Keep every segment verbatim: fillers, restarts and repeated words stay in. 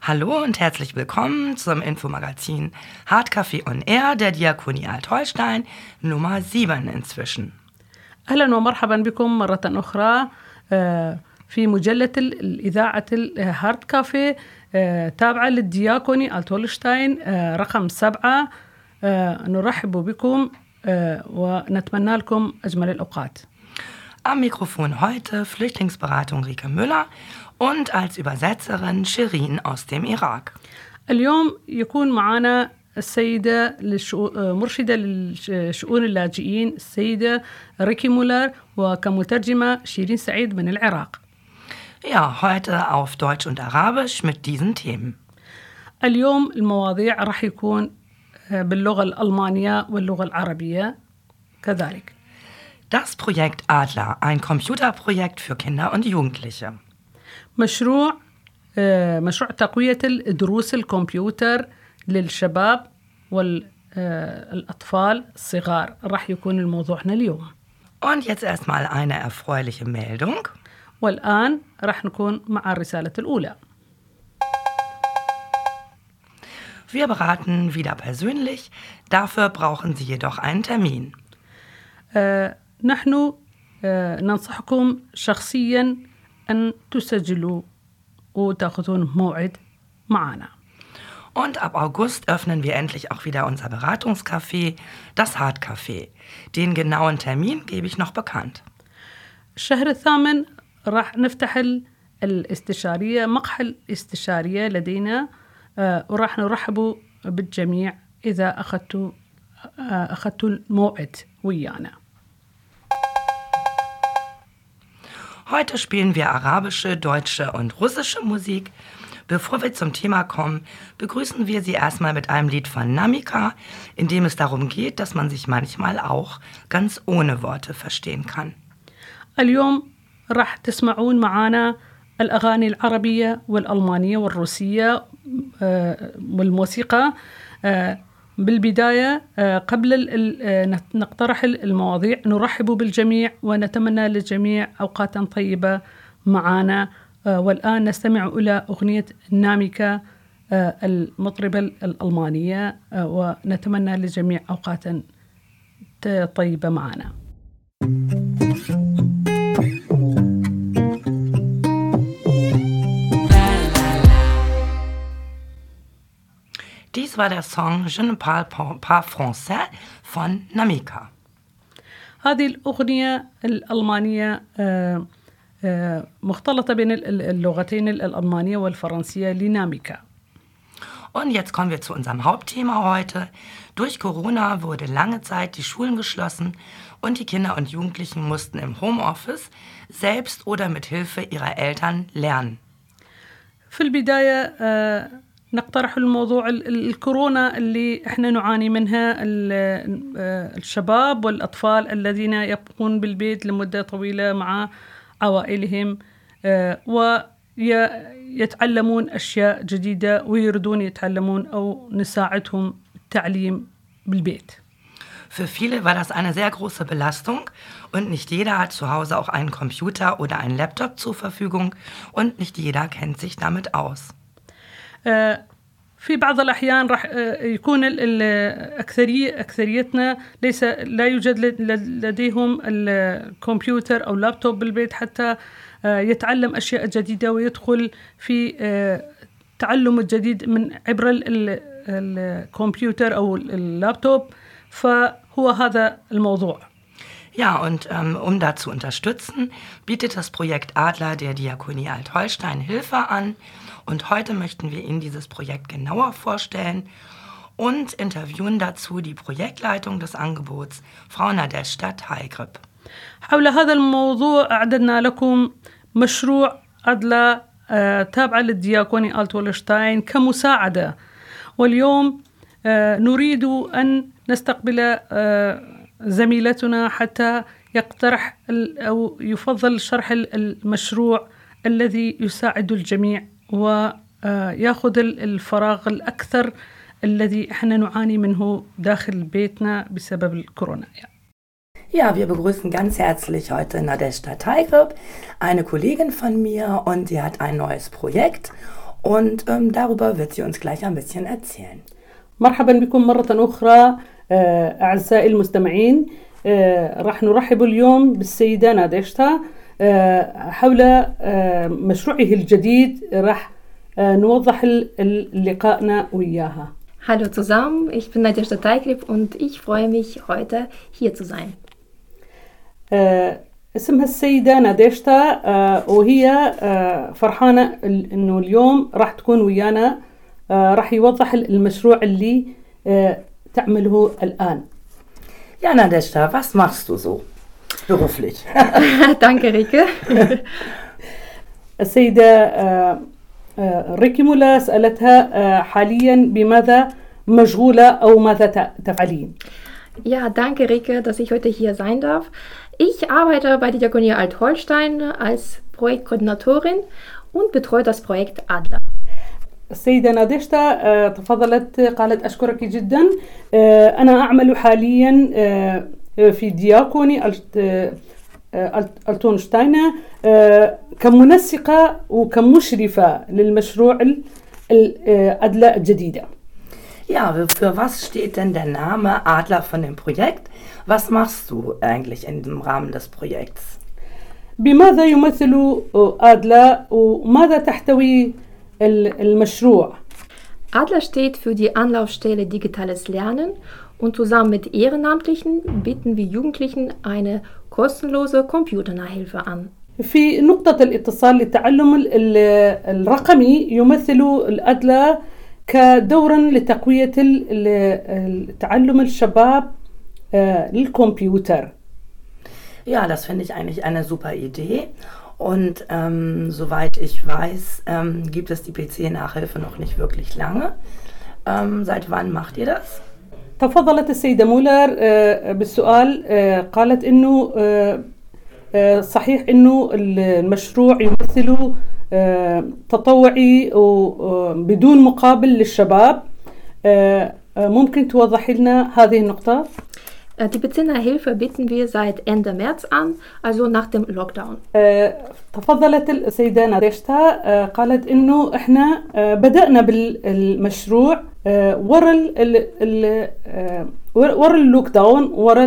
Hallo und herzlich willkommen zum Infomagazin Hardcafé on Air der Diakonie Alt-Holstein, Nummer sieben inzwischen. أهلا ومرحبا بكم مرة أخرى في مجلة الإذاعة الهارد كافيه تابعة للدياكوني الت-هولشتاين رقم سبعة. نرحب بكم ونتمنى لكم أجمل الأوقات. Am Mikrofon heute Flüchtlingsberatung Rike Müller und als Übersetzerin Shirin aus dem Irak. اليوم يكون معنا السيدة مرشدة للشؤون اللاجئين السيدة ريكي مولر وكمترجمة شيرين سعيد من العراق. Ja, heute auf Deutsch und Arabisch mit diesen Themen. اليوم المواضيع راح يكون باللغة الألمانية واللغة العربية كذلك. Das Projekt Adler, ein Computerprojekt für Kinder und Jugendliche. مشروع مشروع تقوية دروس الكمبيوتر للشباب والأطفال الصغار راح يكون الموضوعنا اليوم. Und jetzt erstmal eine erfreuliche Meldung. والآن راح نكون مع الرسالة الأولى. Wir beraten wieder persönlich, dafür brauchen Sie jedoch einen Termin. آه نحن آه ننصحكم شخصياً أن تسجلوا وتأخذون موعد معنا. Und ab August öffnen wir endlich auch wieder unser Beratungscafé, das Hardcafé. Den genauen Termin gebe ich noch bekannt. الشهر الثامن راح نفتح الاستشارية مقهى الاستشارية لدينا آه وراح نرحب بالجميع إذا أخذتوا آه أخذتوا الموعد ويانا. Heute spielen wir arabische, deutsche und russische Musik. Bevor wir zum Thema kommen, begrüßen wir Sie erstmal mit einem Lied von Namika, in dem es darum geht, dass man sich manchmal auch ganz ohne Worte verstehen kann. اليوم راح تسمعون معنا الأغاني العربية والألمانية والروسية والموسيقى. بالبداية قبل نقترح المواضيع نرحب بالجميع ونتمنى للجميع أوقاتا طيبة معنا. والآن نستمع إلى أغنية ناميكا المطربة الألمانية ونتمنى للجميع أوقاتا طيبة معنا. Dies war der Song Je ne parle pas français von Namika. هذه الأغنية الألمانية مختلطة بين اللغتين الألمانية والفرنسية لناميكا. Und jetzt kommen wir zu unserem Hauptthema heute. Durch Corona wurde lange Zeit die Schulen geschlossen und die Kinder und Jugendlichen mussten im Homeoffice selbst oder mit Hilfe ihrer Eltern lernen. في البداية نقترح الموضوع الكورونا اللي احنا نعاني منها الشباب والأطفال الذين يبقون بالبيت لمدة طويلة مع عوائلهم ويتعلمون أشياء جديدة ويريدون يتعلمون أو نساعدهم التعليم بالبيت. Für viele war das eine sehr große Belastung und nicht jeder hat zu Hause auch einen Computer oder einen Laptop zur Verfügung und nicht jeder kennt sich damit aus. في بعض الأحيان راح يكون الأكثرية أكثريتنا ليس لا يوجد لديهم الكمبيوتر أو لابتوب بالبيت حتى يتعلم أشياء جديدة ويدخل في تعلم الجديد من عبر الكمبيوتر أو اللابتوب. فهو هذا الموضوع. Ja, und ähm, um da zu unterstützen, bietet das Projekt Adler der Diakonie Alt-Holstein Hilfe an. Und heute möchten wir Ihnen dieses Projekt genauer vorstellen und interviewen dazu die Projektleitung des Angebots, Frau Nadezhda Taygrib. حول هذا الموضوع أعددنا لكم مشروع أدلر تابع للدياكوني الت-هولشتاين كمساعدة. واليوم نريد أن نستقبل زميلتنا حتى يقترح أو يفضل شرح المشروع الذي يساعد الجميع ويأخذ الفراغ الأكثر الذي احنا نعاني منه داخل بيتنا بسبب الكورونا. Ja, wir begrüßen ganz herzlich heute Nadezhda Taygrib, eine Kollegin von mir, und sie hat ein neues Projekt und ähm, darüber wird sie uns gleich ein bisschen erzählen. مرحبا بكم مرة أخرى أعزائي المستمعين. راح نرحب اليوم بالسيدة ناديشتا حول مشروعه الجديد. راح نوضح لقائنا وياها. Hallo zusammen, ich bin Nadezhda Taygrib und ich freue mich, heute hier zu sein. اسمها السيدة ناديشتا وهي فرحانة إنه اليوم راح تكون ويانا. راح يوضح المشروع اللي تعمله الآن. Ja, Nadezhda, was machst du so beruflich? Danke, Rike. السيدة ريكي مولا سألتها حاليا بماذا مشغولة أو ماذا تفعلين؟ Ja, danke, Rike, dass ich heute hier sein darf. Ich arbeite bei der Diakonie Alt-Holstein als Projektkoordinatorin und betreue das Projekt Adler. السيدة ناديشتا تفضلت قالت أشكرك جدا. أنا أعمل حاليا في دياكوني ألتونشتاين كمنسقة وكمشرفة للمشروع الأدلة الجديدة. Ja, für was steht denn der Name Adler von dem Projekt? Was machst du eigentlich im Rahmen des Projekts? بماذا يمثل أدلة وماذا تحتوي المشروع؟ Adler steht für die Anlaufstelle Digitales Lernen und zusammen mit Ehrenamtlichen bieten wir Jugendlichen eine kostenlose Computernachhilfe an. في نقطة الاتصال للتعلم الرقمي يمثل الأدلة كدورا لتقوية التعلم الشباب للكمبيوتر. Ja, das finde ich eigentlich eine super Idee. Und ähm, soweit ich weiß, ähm, gibt es die P C-Nachhilfe noch nicht wirklich lange. Ähm, seit wann macht ihr das? تفضلت السيدة مولر بالسؤال. قالت إنه صحيح إنه المشروع يمثل تطوعي وبدون مقابل للشباب. ممكن توضحي لنا هذه النقطة؟ Die P C-Nachhilfe bieten wir seit Ende März an, also nach dem Lockdown. تفضلت السيدة ناديشتا قالت إنه إحنا بدأنا بالمشروع ورا ال ورا اللوك داون ورا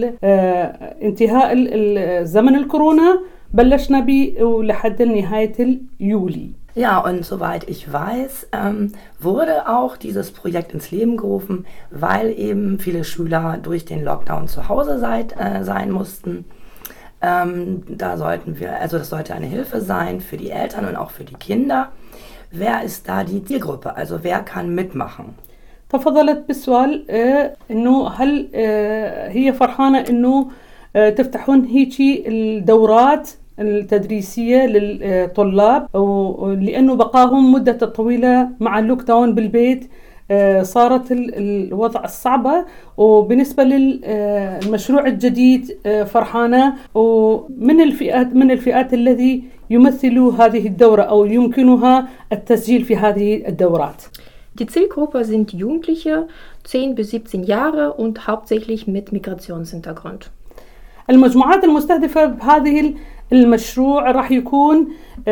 انتهاء الزمن الكورونا بلشنا به ولحد نهاية يولي. Ja, und soweit ich weiß, ähm, wurde auch dieses Projekt ins Leben gerufen, weil eben viele Schüler durch den Lockdown zu Hause seid, äh, sein mussten. Ähm, da sollten wir, also das sollte eine Hilfe sein für die Eltern und auch für die Kinder. Wer ist da die Zielgruppe? Also wer kann mitmachen? تفضلت بالسؤال إنه هل هي فرحانة إنه تفتحون هيجي الدورات التدريسية للطلاب لأنه بقاهم مدة طويلة مع اللوك داون بالبيت صارت الوضع الصعبة. وبالنسبة للمشروع الجديد فرحانة ومن الفئات من الفئات الذي يمثل هذه الدورة أو يمكنها التسجيل في هذه الدورات. Die Zielgruppe sind Jugendliche, zehn bis siebzehn Jahre und hauptsächlich mit Migrationshintergrund. المجموعات المستهدفة بهذه المشروع راح يكون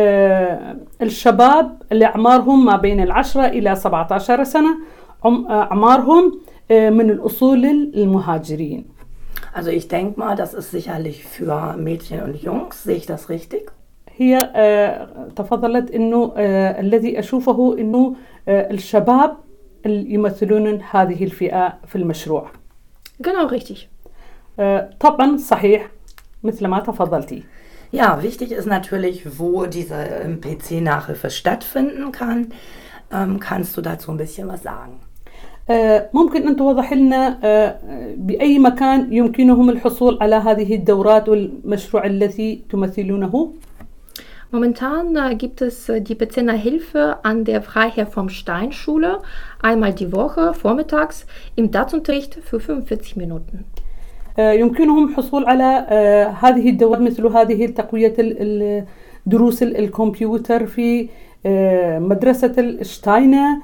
الشباب اللي أعمارهم ما بين العشرة إلى سبعة عشر سنة، أعمارهم من الأصول المهاجرين. Also ich denke mal, das ist sicherlich für Mädchen und Jungs. Sehe ich das richtig? هي تفضلت إنه الذي أشوفه إنه الشباب اللي يمثلون هذه الفئة في المشروع. Genau, richtig. طبعا صحيح مثل ما تفضلتي. Ja, wichtig ist natürlich, wo diese P C-Nachhilfe stattfinden kann. Ähm, kannst du dazu ein bisschen was sagen? ممكن أن توضح لنا بأي مكان يمكنهم الحصول على هذه الدورات والمشروع الذي تمثلونه؟ Momentan äh, gibt es äh, die P C-Nachhilfe an der Freiherr vom Stein Schule einmal die Woche vormittags im DaTs-Unterricht für fünfundvierzig Minuten. يمكنهم حصول على هذه الدورات مثل هذه تقوية دروس الكمبيوتر في مدرسة الشتاينة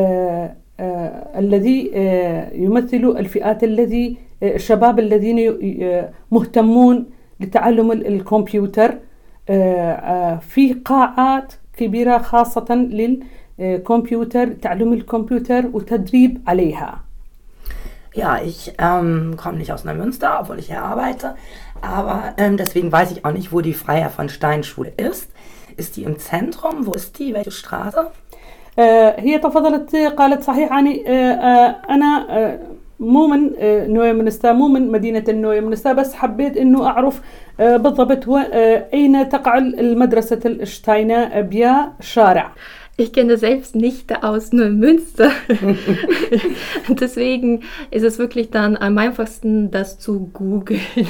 الذي يمثل الفئات الذي الشباب الذين مهتمون لتعلم الكمبيوتر في قاعات كبيرة خاصة كمبيوتر، تعلم الكمبيوتر وتدريب عليها. Ja, ich ähm, komme nicht aus Neumünster, obwohl ich hier arbeite, aber ähm, deswegen weiß ich auch nicht, wo die Freiherr von Stein Schule ist. Ist die im Zentrum? Wo ist die? Welche Straße? آه هي تفضلت قالت صحيح يعني آه آه أنا آه مو من آه نويمنستا، مو من مدينة نويمنستا، بس حبيت إنه أعرف آه بالضبط آه أين تقع المدرسة الشتاينة بيا شارع. Ich kenne selbst nicht aus Neumünster. Deswegen ist es wirklich dann am einfachsten, das zu googeln.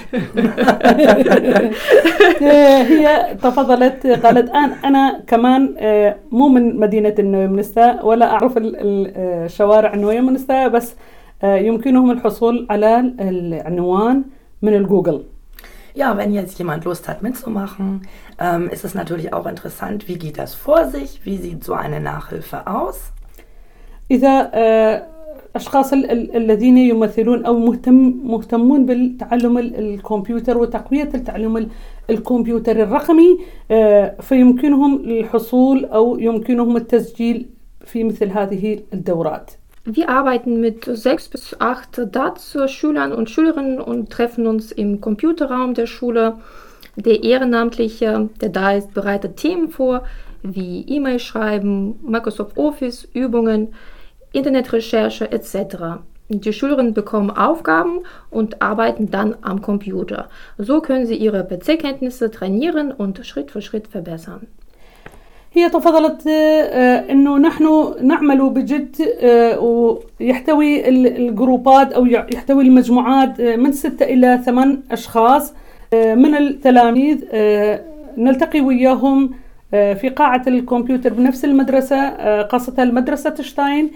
هي تفضلت قالت أنا أنا كمان مو من مدينة نويمنستا ولا أعرف الشوارع نويمنستا، بس يمكنهم الحصول على العنوان من الجوجل. Ja, wenn jetzt jemand Lust hat mitzumachen, ähm, ist es natürlich auch interessant, wie geht das vor sich, wie sieht so eine Nachhilfe aus? إذا أشخاص الذين يمثلون أو مهتم مهتمون بالتعلم الكمبيوتر وتقوية التعلم الكمبيوتر الرقمي، فيمكنهم الحصول أو يمكنهم التسجيل في مثل هذه الدورات. Wir arbeiten mit sechs bis acht D A T-Schülern und Schülerinnen und treffen uns im Computerraum der Schule. Der Ehrenamtliche, der da ist, bereitet Themen vor, wie E-Mail schreiben, Microsoft Office, Übungen, Internetrecherche et cetera. Die Schülerinnen bekommen Aufgaben und arbeiten dann am Computer. So können sie ihre P C-Kenntnisse trainieren und Schritt für Schritt verbessern. هي تفضلت أنه نحن نعمل بجد، ويحتوي الجروبات أو يحتوي المجموعات من ستة إلى ثمان أشخاص من التلاميذ، نلتقي وياهم في قاعة الكمبيوتر بنفس المدرسة، خاصة المدرسة شتاين،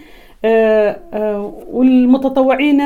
والمتطوعين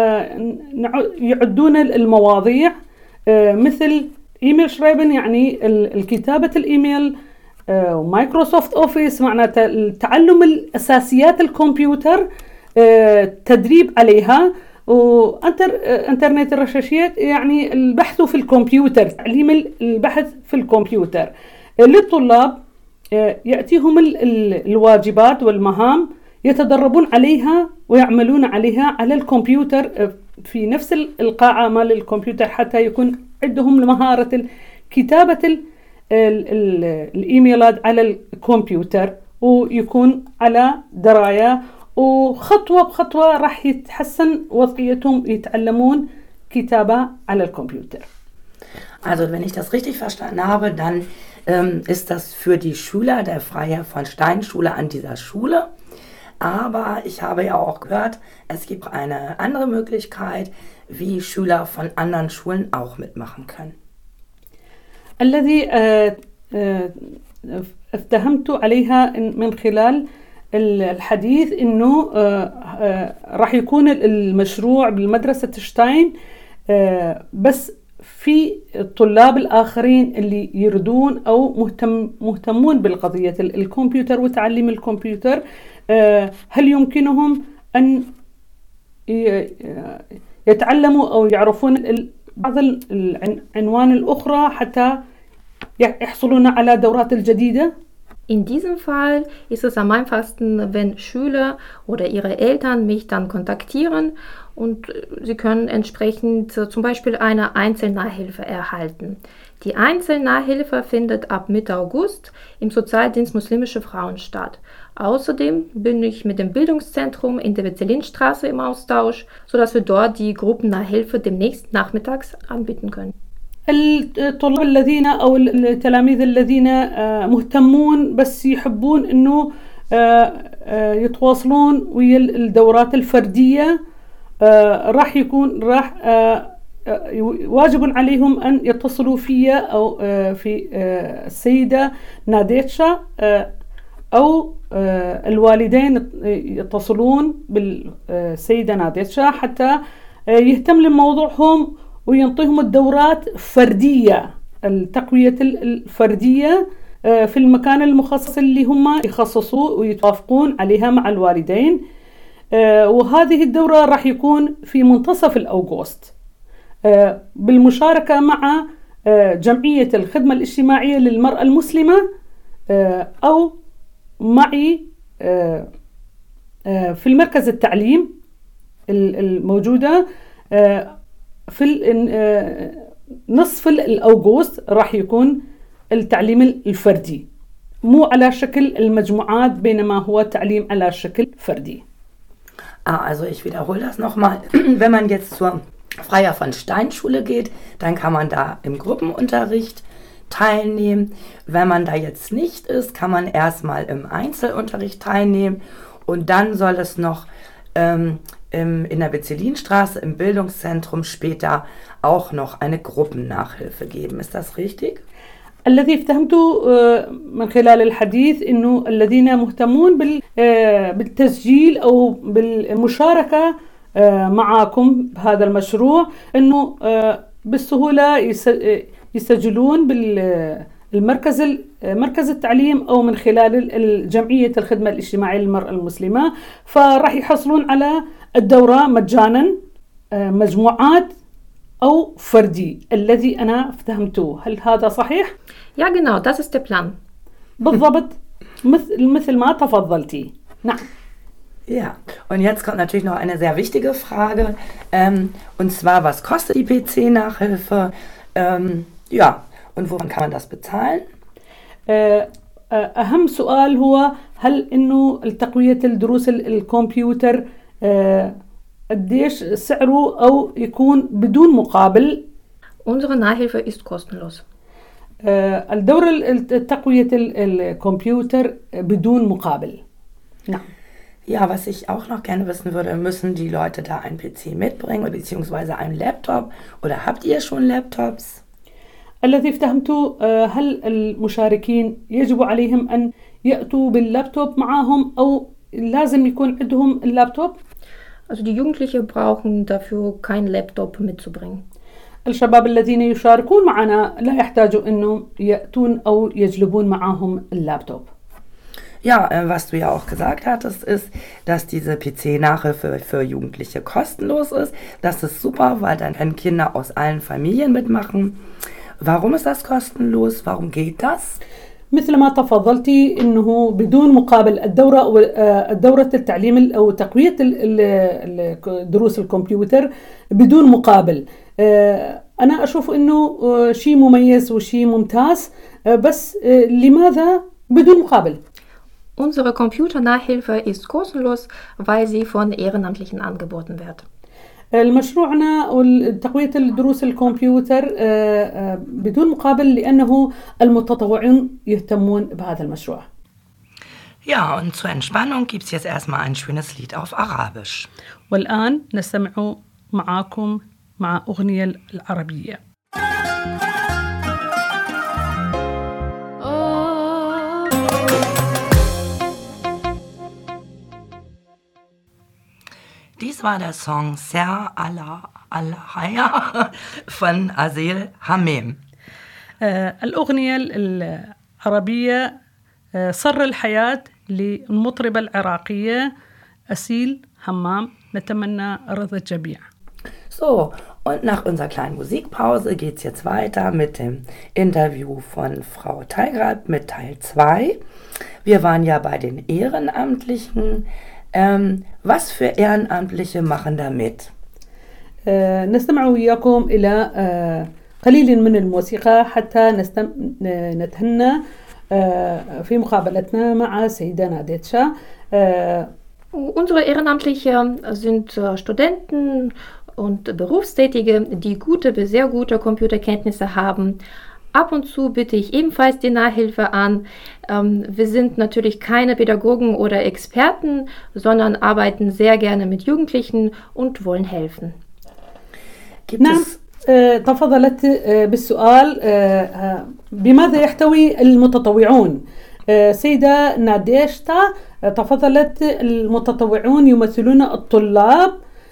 يعدون المواضيع مثل إيميل شرايبن، يعني الكتابة الإيميل، ومايكروسوفت أوفيس معناته تعلم الأساسيات الكمبيوتر، تدريب عليها، وإنترنت الرشاشيات يعني البحث في الكمبيوتر، تعليم البحث في الكمبيوتر للطلاب. يأتيهم الواجبات والمهام يتدربون عليها ويعملون عليها على الكمبيوتر في نفس القاعة مال الكمبيوتر، حتى يكون عندهم مهارة كتابة الإيميلات على الكمبيوتر ويكون على دراية، وخطوة بخطوة راح يتحسن وضعيتهم، يتعلمون كتابة على الكمبيوتر. Also wenn ich das richtig verstanden habe, dann ähm, ist das für die Schüler der Freiherr von Stein Schule an dieser Schule. Aber ich habe ja auch gehört, es gibt eine andere Möglichkeit, wie Schüler von anderen Schulen auch mitmachen können. الذي افتهمت عليها من خلال الحديث إنه راح يكون المشروع بالمدرسة شتاين، بس في الطلاب الآخرين اللي يردون أو مهتم مهتمون بالقضية الكمبيوتر وتعليم الكمبيوتر، هل يمكنهم أن يتعلموا أو يعرفون بعض العنوان الأخرى حتى يحصلون على دورات الجديدة؟ In diesem Fall ist es am einfachsten, wenn Schüler oder ihre Eltern mich dann kontaktieren und sie können entsprechend zum Beispiel eine Einzelnachhilfe erhalten. Die Einzelnachhilfe findet ab Mitte August im Sozialdienst Muslimische Frauen statt. Außerdem bin ich mit dem Bildungszentrum in der Wetzelinstraße im Austausch, sodass wir dort die Gruppennachhilfe demnächst nachmittags anbieten können. الطلاب الذين أو التلاميذ الذين مهتمون بس يحبون إنه يتواصلون ويا الدورات الفردية، راح يكون راح واجب عليهم أن يتصلوا فيا أو في السيدة ناديتشا، أو الوالدين يتصلون بالسيدة ناديتشا حتى يهتم لموضوعهم وينطيهم الدورات فردية، التقوية الفردية في المكان المخصص اللي هم يخصصوه ويتوافقون عليها مع الوالدين. وهذه الدورة راح يكون في منتصف الأغسطس بالمشاركة مع جمعية الخدمة الاجتماعية للمرأة المسلمة أو معي في المركز التعليم الموجودة في نصف الأغسطس راح يكون التعليم الفردي مو على شكل المجموعات بينما هو تعليم على شكل فردي. Ah, also ich wiederhole das nochmal. Wenn man jetzt zur Freier von Stein Schule geht, dann kann man da im Gruppenunterricht teilnehmen. Wenn man da jetzt nicht ist, kann man erstmal im Einzelunterricht teilnehmen und dann soll es noch ähm, im, in der Bezzelinstraße im Bildungszentrum später auch noch eine Gruppennachhilfe geben. Ist das richtig? الذي فهمته من خلال الحديث إنه الذين مهتمون بالتسجيل أو بالمشاركة معكم بهذا المشروع إنه بالسهولة يسجلون بالمركز مركز التعليم أو من خلال الجمعية الخدمة الاجتماعية للمرأة المسلمة، فراح يحصلون على الدورة مجانا مجموعات أو فردي الذي أنا فهمته. هل هذا صحيح؟ Ja, genau, das ist der Plan. بالضبط مثل مثل ما تفضلتي. نعم. Ja, und jetzt kommt natürlich noch eine sehr wichtige Frage, ähm, und zwar, was kostet die P C-Nachhilfe? Ähm, ja, und woran kann man das bezahlen? أهم سؤال هو هل إنه التقوية الدروس الكمبيوتر قديش سعره أو يكون بدون مقابل؟ Unsere Nachhilfe ist kostenlos. الدورة التقوية الكمبيوتر بدون مقابل. نعم. Ja, was ich auch noch gerne wissen würde, müssen die Leute da einen P C mitbringen beziehungsweise einen Laptop oder habt ihr schon Laptops? الذي فهمته هل المشاركين يجب عليهم أن يأتوا باللابتوب معهم أو لازم يكون عندهم اللابتوب؟ Also die Jugendlichen brauchen dafür keinen Laptop mitzubringen. الشباب الذين يشاركون معنا لا يحتاجوا إنه يأتون أو يجلبون معهم اللابتوب. Ja, äh, was du ja auch gesagt hattest, ist, dass diese P C-Nachhilfe für Jugendliche kostenlos ist. Das ist super, weil dann können Kinder aus allen Familien mitmachen. Warum ist das kostenlos? Warum geht das? مثل ما تفضلتي إنه بدون مقابل الدورة أو الدورة التعليم أو تقوية دروس الكمبيوتر بدون مقابل. أنا أشوف إنه شيء مميز وشيء ممتاز، بس لماذا بدون مقابل؟ Unsere Computernachhilfe ist kostenlos, weil sie von Ehrenamtlichen angeboten wird. المشروعنا وتقوية الدروس الكمبيوتر بدون مقابل لأنه المتطوعين يهتمون بهذا المشروع. Ja, und zur Entspannung gibt es jetzt erstmal ein schönes Lied auf Arabisch. والآن نستمع معاكم مع أغنية العربية. Dies war der Song Ser Allah Allahaya von Aseel Hamem. الأغنية العربية صر الحياة للمطربة العراقية أسيل همام. نتمنى رضا الجميع. So, und nach unserer kleinen Musikpause geht es jetzt weiter mit dem Interview von Frau Teigrad mit Teil zwei. Wir waren ja bei den Ehrenamtlichen. Ähm, was für Ehrenamtliche machen da mit? آه نستمع وياكم إلى آه قليل من الموسيقى حتى نستم... نتهنى آه في مقابلتنا مع سيدة ناديتشا. آه Unsere Ehrenamtlichen sind Studenten und Berufstätige, die gute bis sehr gute Computerkenntnisse haben. Ab und zu bitte ich ebenfalls die Nachhilfe an. Ähm, wir sind natürlich keine Pädagogen oder Experten, sondern arbeiten sehr gerne mit Jugendlichen und wollen helfen. Gibt نعم es تفضلت بالسؤال بماذا يحتوي المتطوعون. سيدة ناديشتا تفضلت المتطوعون يمثلون الطلاب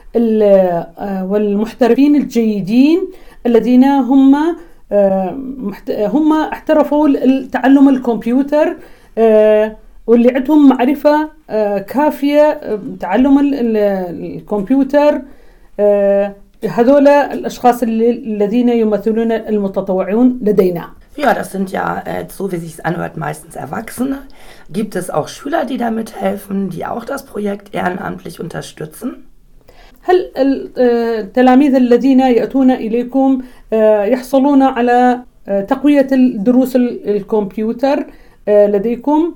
والمحترفين الجيدين الذين هم هم احترفوا تعلم الكمبيوتر واللي عندهم معرفة كافية تعلم الكمبيوتر. هذول الأشخاص الذين يمثلون المتطوعون لدينا. Ja, das sind ja, äh, so wie es sich anhört, meistens Erwachsene. Gibt es auch Schüler, die da mithelfen, die auch das Projekt ehrenamtlich unterstützen? هل التلاميذ الذين يأتون إليكم يحصلون على تقوية الدروس الكمبيوتر لديكم؟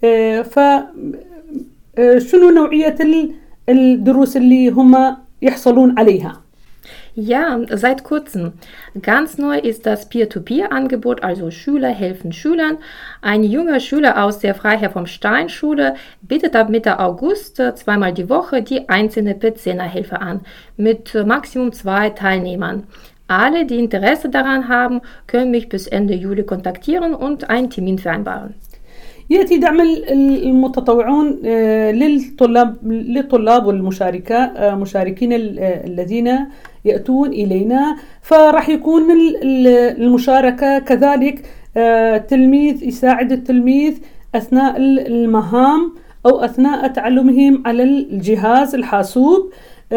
فشنو نوعية الدروس اللي هم يحصلون عليها؟ Ja, seit kurzem. Ganz neu ist das Peer-to-Peer-Angebot, also Schüler helfen Schülern. Ein junger Schüler aus der Freiherr vom Stein Schule bietet ab Mitte August zweimal die Woche die einzelne P zehner-Hilfe an, mit maximum zwei Teilnehmern. Alle, die Interesse daran haben, können mich bis Ende Juli kontaktieren und einen Termin vereinbaren. يأتي دعم المتطوعون للطلاب للطلاب والمشاركة مشاركين الذين يأتون إلينا، فراح يكون المشاركة كذلك تلميذ يساعد التلميذ أثناء المهام أو أثناء تعلمهم على الجهاز الحاسوب.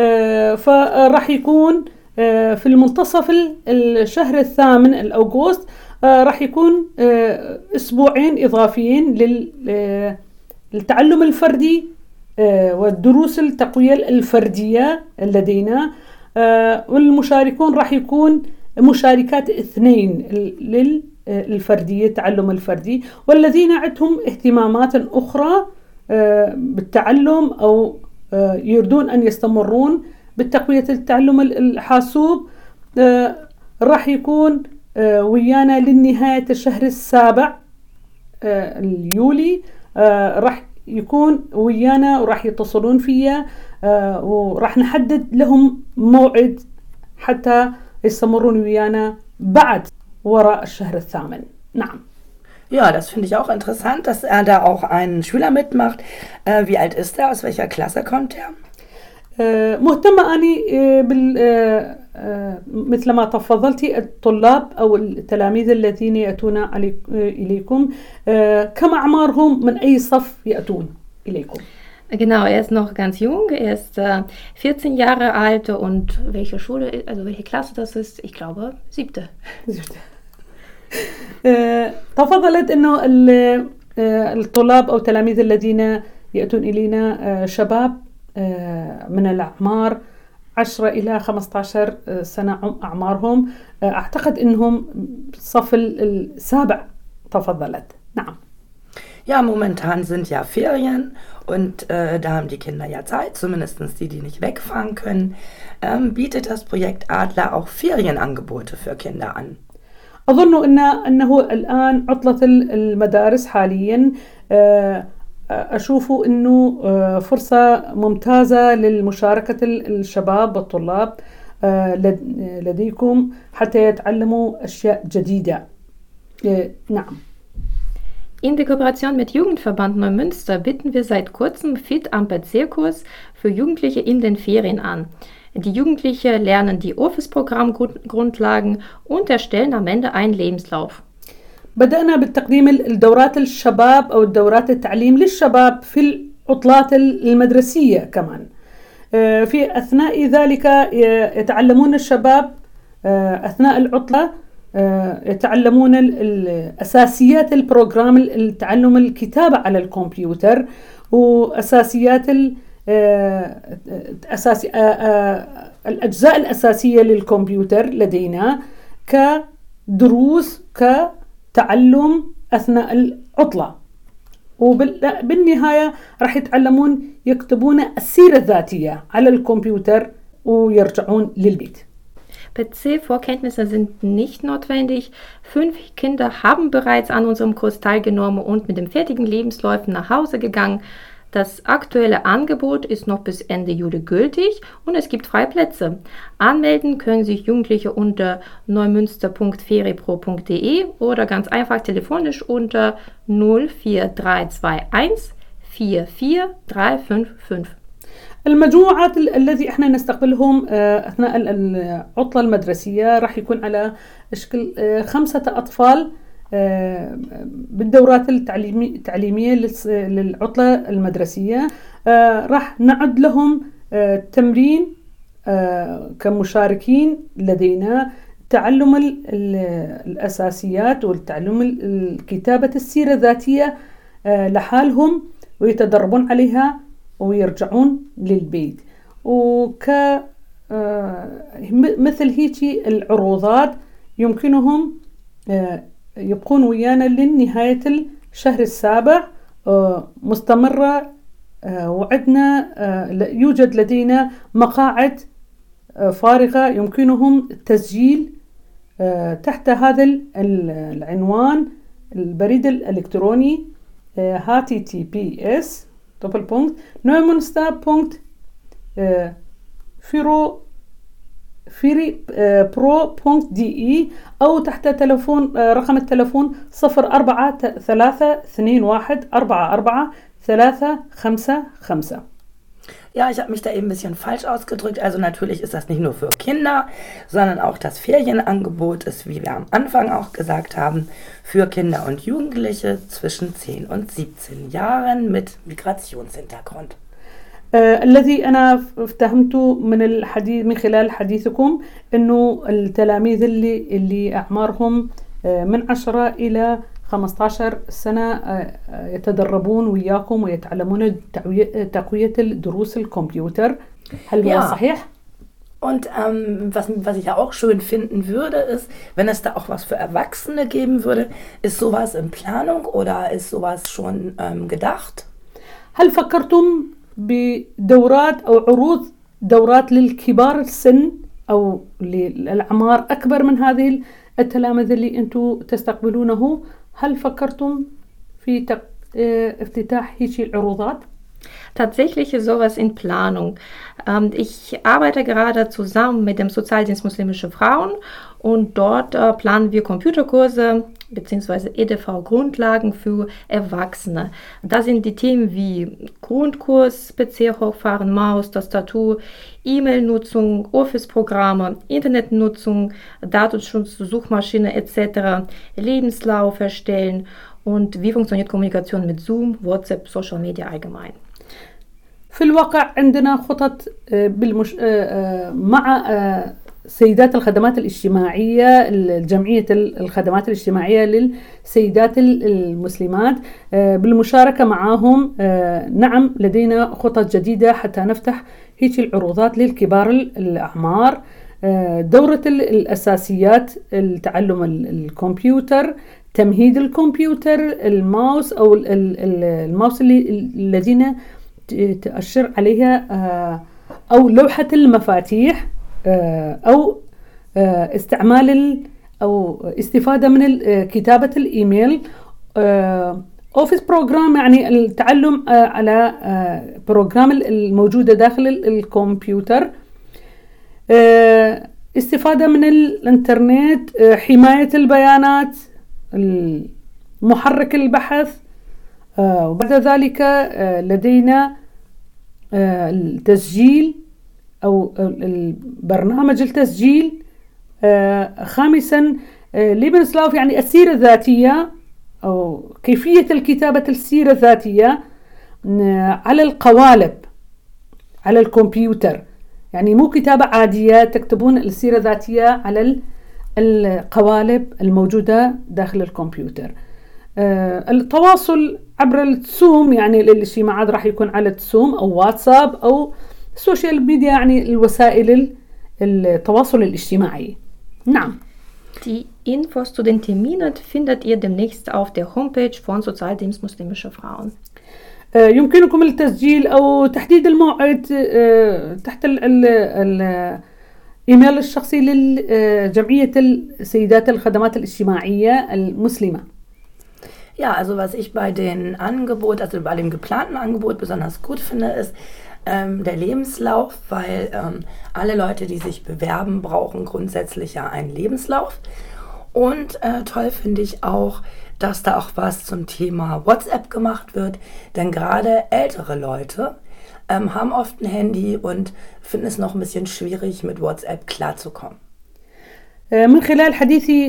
فراح يكون في المنتصف الشهر الثامن الأغسطس راح يكون أسبوعين إضافيين للتعلم الفردي والدروس التقوية الفردية لدينا، والمشاركون راح يكون مشاركات اثنين للفردية التعلم الفردي، والذين عندهم اهتمامات أخرى بالتعلم أو يريدون أن يستمرون بالتقوية التعلم الحاسوب راح يكون ويانا للنهاية الشهر السابع اليولي. راح يكون ويانا وراح يتصلون فيا وراح نحدد لهم موعد حتى يستمرون ويانا بعد وراء الشهر الثامن. نعم. Ja, das finde ich auch interessant, dass er da auch einen Schüler mitmacht. Äh, wie alt ist er? Aus welcher Klasse kommt er? مهتمة أني بال مثل ما تفضلتي الطلاب أو التلاميذ الذين يأتون إليكم كم أعمارهم، من أي صف يأتون إليكم؟ Genau, er ist noch ganz jung, er ist äh, vierzehn Jahre alt und welche Schule, also welche Klasse das ist, ich glaube siebte. تفضلت أنه الطلاب أو التلاميذ الذين يأتون إلينا شباب من الأعمار عشرة إلى خمسة عشر سنة أعمارهم. أعتقد أنهم صف السابع. تفضلت. نعم. Ja, momentan sind ja Ferien und äh, da haben die Kinder ja Zeit, zumindest die, die nicht wegfahren können. Ähm, bietet das Projekt Adler auch Ferienangebote für Kinder an? أظن أن أنه الآن عطلة المدارس حاليا. أشوف أنه فرصة ممتازة للمشاركة الشباب والطلاب لديكم حتى يتعلموا أشياء جديدة. نعم. In der Kooperation mit Jugendverband Neumünster bieten wir seit kurzem Fit am P C-Kurs für Jugendliche in den Ferien an. Die Jugendlichen lernen die Office-Programm-Grundlagen und erstellen am Ende einen Lebenslauf. بدأنا بالتقديم الدورات الشباب أو الدورات التعليم للشباب في العطلات المدرسية كمان. في أثناء ذلك يتعلمون الشباب أثناء العطلة يتعلمون الأساسيات البروجرام التعلم الكتابة على الكمبيوتر وأساسيات أساسي الأجزاء الأساسية للكمبيوتر لدينا كدروس كتعلم أثناء العطلة. وبالنهاية راح يتعلمون يكتبون السيرة الذاتية على الكمبيوتر ويرجعون للبيت. P C-Vorkenntnisse sind nicht notwendig. Fünf Kinder haben bereits an unserem Kurs teilgenommen und mit dem fertigen Lebensläufen nach Hause gegangen. Das aktuelle Angebot ist noch bis Ende Juli gültig und es gibt freie Plätze. Anmelden können sich Jugendliche unter neumünster punkt feripro punkt de oder ganz einfach telefonisch unter null vier drei zwei eins vier vier drei fünf fünf. المجموعات الذي احنا نستقبلهم اثناء العطله المدرسيه راح يكون على شكل خمسه اطفال بالدورات التعليميه للعطله المدرسيه. راح نعد لهم تمرين كمشاركين لدينا تعلم الاساسيات والتعلم الكتابه السيره الذاتيه لحالهم ويتدربون عليها ويرجعون للبيت. وك مثل هيجي العروضات يمكنهم يبقون ويانا لنهاية الشهر السابع مستمرة، وعدنا يوجد لدينا مقاعد فارغة يمكنهم التسجيل تحت هذا العنوان البريد الإلكتروني H T T P S دوبل بونكت نومونستا بونكت فيرو فيري برو بونكت دي إي أو تحت تلفون رقم التلفون صفر أربعة ثلاثة اثنين واحد أربعة أربعة ثلاثة خمسة خمسة. Ja, ich habe mich da eben ein bisschen falsch ausgedrückt. Also natürlich ist das nicht nur für Kinder, sondern auch das Ferienangebot ist, wie wir am Anfang auch gesagt haben, für Kinder und Jugendliche zwischen zehn und siebzehn Jahren mit Migrationshintergrund. آه الذي أنا افتهمته من الحديث من خلال حديثكم إنه التلاميذ اللي اللي أعمارهم آه من عشرة إلى خمسة عشر سنة آه يتدربون وياكم ويتعلمون تقوية الدروس الكمبيوتر. هل هو صحيح؟ Und ähm, was, was ich ja auch schön finden würde, ist, wenn es da auch was für Erwachsene geben würde, ist sowas in Planung oder ist sowas schon ähm, gedacht? هل فكرتم بدورات أو عروض دورات للكبار السن أو للأعمار أكبر من هذه التلاميذ اللي أنتم تستقبلونه؟ هل فكرتم في افتتاح هيك العروضات؟ Tatsächlich ist sowas in Planung. Ähm, ich arbeite gerade zusammen mit dem Sozialdienst Muslimische Frauen und dort äh, planen wir Computerkurse bzw. E D V-Grundlagen für Erwachsene. Da sind die Themen wie Grundkurs, P C hochfahren, Maus, Tastatur, E-Mail-Nutzung, Office-Programme, Internetnutzung, Datenschutz, Suchmaschine et cetera, Lebenslauf erstellen und wie funktioniert Kommunikation mit Zoom, WhatsApp, Social Media allgemein. في الواقع عندنا خطط بالمش... مع سيدات الخدمات الاجتماعية، الجمعية الخدمات الاجتماعية للسيدات المسلمات بالمشاركة معهم. نعم لدينا خطط جديدة حتى نفتح هيك العروضات للكبار الأعمار. دورة الأساسيات التعلم الكمبيوتر، تمهيد الكمبيوتر، الماوس أو الماوس اللي الذين تأشر عليها أو لوحة المفاتيح أو استعمال أو استفادة من كتابة الإيميل. أوفيس بروجرام يعني التعلم على بروجرام الموجودة داخل الكمبيوتر، استفادة من الإنترنت، حماية البيانات، محرك البحث. وبعد ذلك لدينا التسجيل أو البرنامج التسجيل. خامسا ليبنسلاوف يعني السيرة الذاتية أو كيفية الكتابة السيرة الذاتية على القوالب على الكمبيوتر، يعني مو كتابة عادية، تكتبون السيرة الذاتية على القوالب الموجودة داخل الكمبيوتر. التواصل عبر التسوم، يعني الاجتماعات راح يكون على التسوم أو واتساب أو السوشيال ميديا، يعني الوسائل التواصل الاجتماعي. نعم. Die Infos zu den Terminen findet ihr demnächst auf der Homepage von Sozialdienst Muslimische Frauen. يمكنكم التسجيل أو تحديد الموعد تحت الإيميل الشخصي للجمعية السيدات الخدمات الاجتماعية المسلمة. Ja, also was ich bei den Angebot, also bei dem geplanten Angebot besonders gut finde, ist ähm, der Lebenslauf, weil ähm, alle Leute, die sich bewerben, brauchen grundsätzlich ja einen Lebenslauf. Und äh, toll finde ich auch, dass da auch was zum Thema WhatsApp gemacht wird, denn gerade ältere Leute ähm, haben oft ein Handy und finden es noch ein bisschen schwierig, mit WhatsApp klarzukommen. من خلال حديثي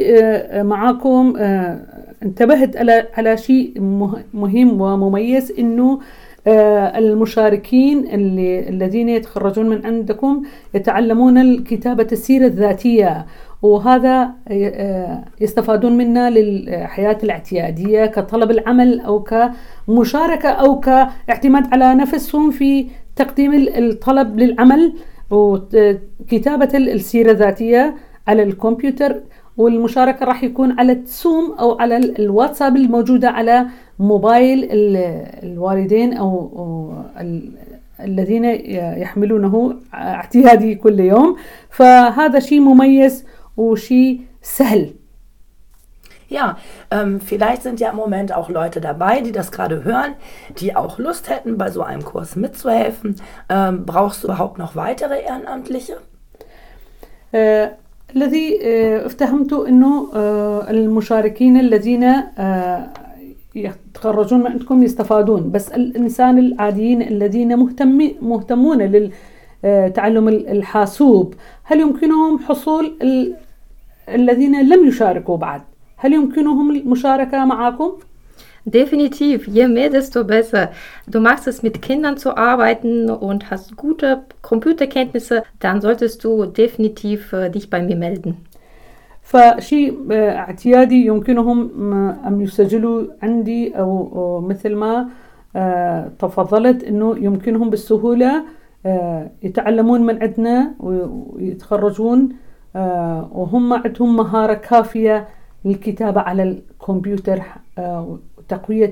معاكم انتبهت على على شيء مهم ومميز، انه المشاركين اللي الذين يتخرجون من عندكم يتعلمون الكتابة السيرة الذاتية، وهذا يستفادون منه للحياة الاعتيادية كطلب العمل أو كمشاركة أو كاعتماد على نفسهم في تقديم الطلب للعمل وكتابة السيرة الذاتية على الكمبيوتر. والمشاركة راح يكون على السوم أو على الواتساب الموجودة على موبايل الوالدين أو الذين يحملونه اعتيادي كل يوم. فهذا شيء مميز وشيء سهل. Ja, ähm, vielleicht sind ja im Moment auch Leute dabei, die das gerade hören, die auch Lust hätten, bei so einem Kurs mitzuhelfen. Ähm, brauchst du überhaupt noch weitere Ehrenamtliche? Äh, الذي افتهمته أنه المشاركين الذين يتخرجون من عندكم يستفادون، بس الإنسان العاديين الذين مهتمين مهتمون للتعلم الحاسوب هل يمكنهم حصول الذين لم يشاركوا بعد؟ هل يمكنهم المشاركة معكم؟ Definitiv, je mehr, desto besser. Du machst es mit Kindern zu arbeiten und hast gute Computerkenntnisse, dann solltest du definitiv äh, dich bei mir melden. فشيء اعتيادي يمكنهم أن يسجلوا عندي أو مثل ما تفضلت أنه يمكنهم بالسهولة يتعلمون من عندنا ويتخرجون وهم عندهم مهارة كافية للكتابة على الكمبيوتر وتقوية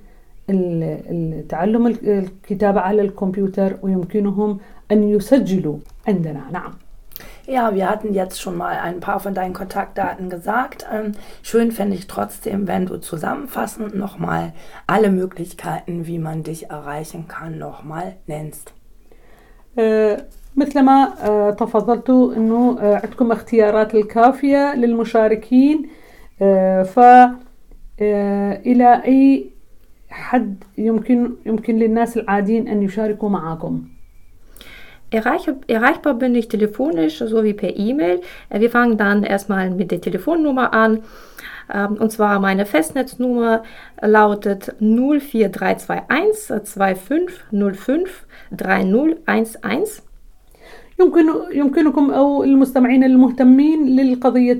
التعلم الكتابة على الكمبيوتر ويمكنهم أن يسجلوا عندنا. نعم. Ja, wir hatten jetzt schon mal ein paar von deinen Kontaktdaten gesagt. Ähm, schön fände ich trotzdem, wenn du zusammenfassend nochmal alle Möglichkeiten, wie man dich erreichen kann, nochmal nennst. Äh, مثل ما äh, تفضلت أنه äh, عندكم اختيارات الكافية للمشاركين äh, ف إلى أي حد يمكن يمكن للناس العاديين أن يشاركوا معكم؟ Erreichbar bin ich telefonisch sowie per E-Mail. Wir fangen dann erstmal mit der Telefonnummer an. Und zwar meine Festnetznummer lautet null vier drei zwei eins zwei fünf null fünf drei null eins eins. يمكن يمكنكم أو المستمعين المهتمين للقضية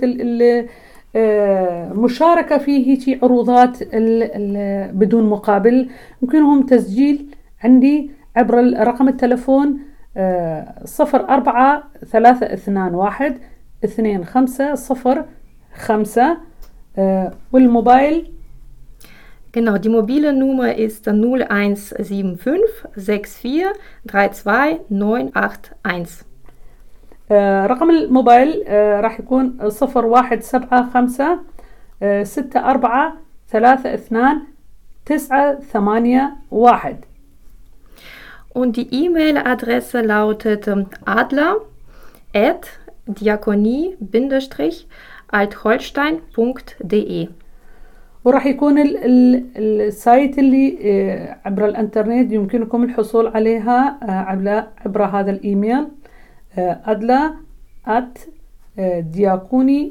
المشاركة في هيك عروضات بدون مقابل يمكنهم تسجيل عندي عبر رقم التلفون صفر أربعة ثلاثة اثنان واحد اثنين خمسة صفر خمسة والموبايل. Genau, die mobile Nummer ist null eins sieben fünf sechs vier drei zwei neun acht eins. رقم الموبايل راح يكون صفر واحد سبعة خمسة ستة أربعة ثلاثة اثنان تسعة ثمانية واحد. Und die E-Mail-Adresse lautet adler at diakonie altholstein punkt de. وراح يكون ال ال السايت اللي عبر الانترنت يمكنكم الحصول عليها عبر عبر هذا الايميل adler at diakonie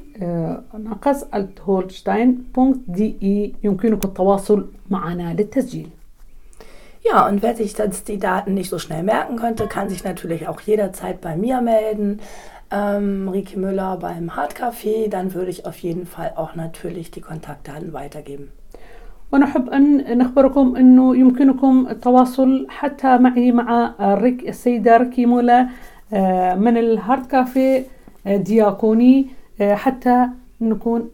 altholstein punkt de. يمكنكم التواصل معنا للتسجيل. Ja, und wer sich jetzt die Daten nicht so schnell merken könnte, kann sich natürlich auch jederzeit bei mir melden. Ähm, Rike Müller beim Hardcafé, dann würde ich auf jeden Fall auch natürlich die Kontaktdaten weitergeben. ونحب أن نخبركم أنه يمكنكم التواصل حتى معي مع ريك السيدة ريكي مولا من الهارد كافيه دياكوني حتى نكون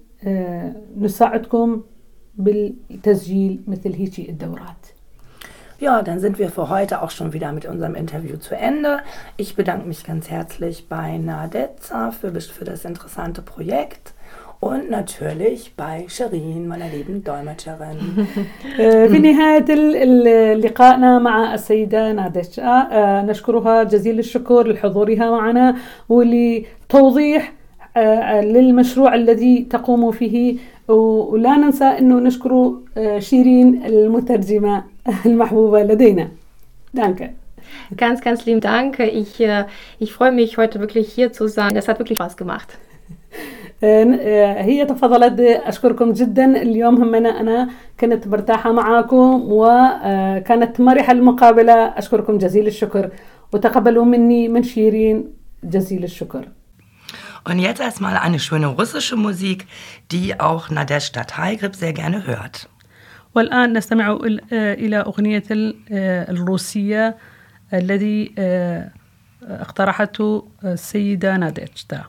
نساعدكم بالتسجيل مثل هيك الدورات. Ja, dann sind wir für heute auch schon wieder mit unserem Interview zu Ende. Ich bedanke mich ganz herzlich bei Nadeza für, für das interessante Projekt und natürlich bei Shirin, meiner lieben Dolmetscherin. في نهاية لقائنا مع السيدة ناديتشا نشكرها جزيل الشكر لحضورها معنا ولتوضيح للمشروع الذي تقوم فيه ولا ننسى أنه نشكر شيرين المترجمة المحبوبة لدينا. Danke. Ganz, ganz lieben Dank. Ich, ich freue mich, heute wirklich hier zu sein. Das hat wirklich Spaß gemacht. هي تفضلت. أشكركم جدا. اليوم همنا أنا كنت مرتاحة معاكم وكانت مرحة المقابلة. أشكركم جزيل الشكر وتقبلوا مني من شيرين جزيل الشكر. Und jetzt erstmal eine schöne russische Musik, die auch Nadezhda Taigrib sehr gerne hört. والآن نستمع إلى أغنية الروسية الذي اقترحته السيدة ناديجدا.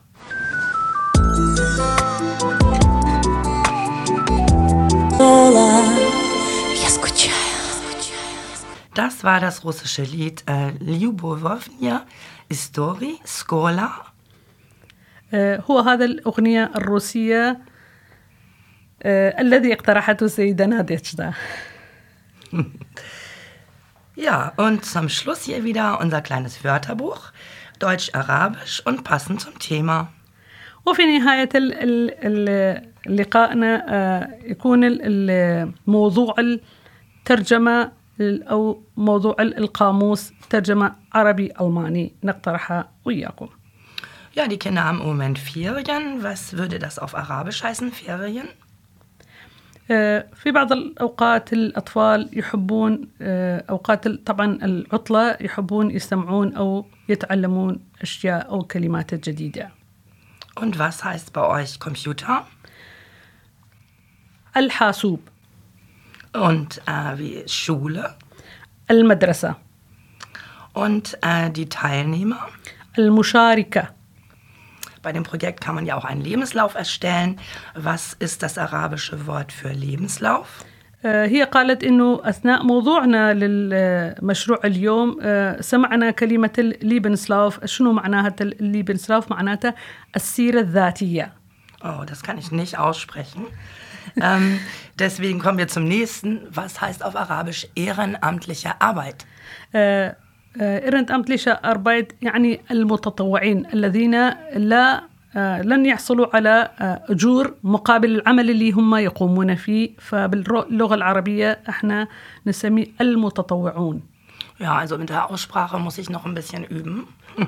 Das war das russische Lied äh, Lyubovnya Istory Skola. هو هذا الأغنية الروسية äh, الذي اقترحته السيدة ناديجدا. Ja, und zum Schluss hier wieder unser kleines Wörterbuch, Deutsch-Arabisch und passend zum Thema. وفي نهاية اللقاءنا يكون الموضوع الترجمة أو موضوع القاموس ترجمة عربي-ألماني نقترحها وياكم. Ja, die Kinder haben im Moment Ferien. Was würde das auf Arabisch heißen, Ferien? في بعض الأوقات الأطفال يحبون أوقات طبعا العطلة يحبون يستمعون أو يتعلمون أشياء أو كلمات جديدة. Und was heißt bei euch Computer? الحاسوب. Und äh, wie Schule? المدرسة. Und äh, die Teilnehmer? المشاركة. Bei dem Projekt kann man ja auch einen Lebenslauf erstellen. Was ist das arabische Wort für Lebenslauf? هي قالت إنه أثناء موضوعنا للمشروع اليوم سمعنا كلمة الليبنسلاuf. شنو معناها الليبنسلاuf؟ معناتها السيرة الذاتية. Oh, das kann ich nicht aussprechen. ähm, deswegen kommen wir zum nächsten. Was heißt auf Arabisch ehrenamtliche Arbeit? Äh, ehrenamtliche Arbeit يعني المتطوعين الذين لا لن يحصلوا على أجور مقابل العمل اللي هم يقومون فيه. فباللغة العربية احنا نسميه المتطوعون. Ja, also mit der Aussprache muss ich noch ein bisschen üben.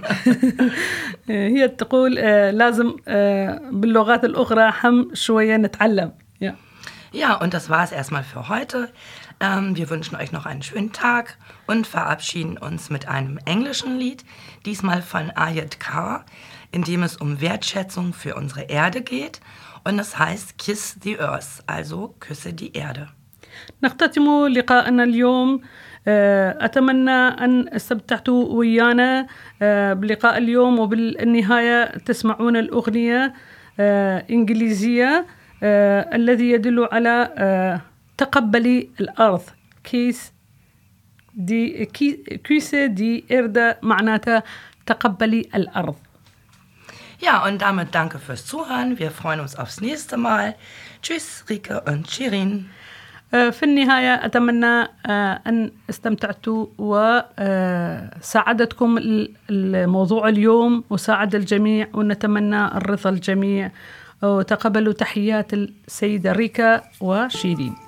هي تقول لازم باللغات الأخرى هم شوية نتعلم. Ja. Ja, und das war es erstmal für heute. Ähm, wir wünschen euch noch einen schönen Tag und verabschieden uns mit einem englischen Lied, diesmal von Ayat K., in dem es um Wertschätzung für unsere Erde geht und es heißt Kiss the Earth, also küsse die Erde. نختتم لقاءنا اليوم. أتمنى أن استمتعتوا ويانا بلقاء اليوم وبالنهاية تسمعون الأغنية إنجليزية الذي يدل على تقبلي الأرض. كيس دي كيس دي إردا معناتها تقبلي الأرض. Ja, und damit danke fürs Zuhören. Wir freuen uns aufs nächste Mal. Tschüss, Rike und Shirin. في النهاية أتمنى أن استمتعتوا وساعدتكم الموضوع اليوم وساعد الجميع ونتمنى الرضا الجميع وتقبلوا تحيات السيدة ريكا وشيرين.